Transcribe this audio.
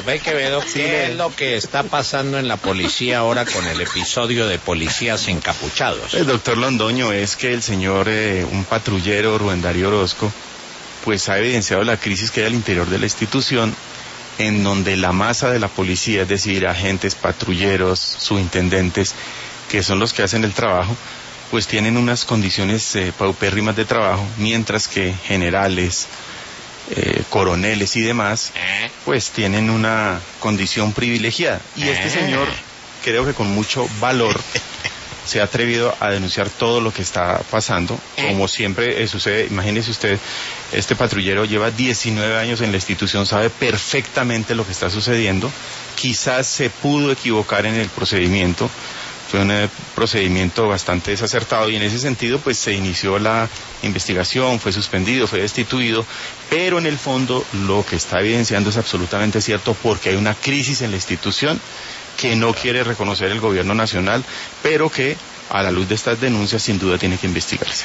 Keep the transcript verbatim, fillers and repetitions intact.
Ve Quevedo, ¿qué Sí, es lo que está pasando en la policía ahora con el episodio de policías encapuchados? El doctor Londoño, es que el señor, eh, un patrullero, Rubén Darío Orozco, pues ha evidenciado la crisis que hay al interior de la institución, en donde la masa de la policía, es decir, agentes, patrulleros, subintendentes, que son los que hacen el trabajo, pues tienen unas condiciones eh, paupérrimas de trabajo, mientras que generales, eh, coroneles y demás, ¿Eh? pues tienen una condición privilegiada. Y este señor, creo que con mucho valor, se ha atrevido a denunciar todo lo que está pasando, como siempre eh, sucede. Imagínese usted, este patrullero lleva diecinueve años en la institución, sabe perfectamente lo que está sucediendo, quizás se pudo equivocar en el procedimiento, fue un eh, procedimiento bastante desacertado, y en ese sentido pues se inició la investigación, fue suspendido, fue destituido, pero en el fondo lo que está evidenciando es absolutamente cierto, porque hay una crisis en la institución que no quiere reconocer el gobierno nacional, pero que a la luz de estas denuncias sin duda tiene que investigarse.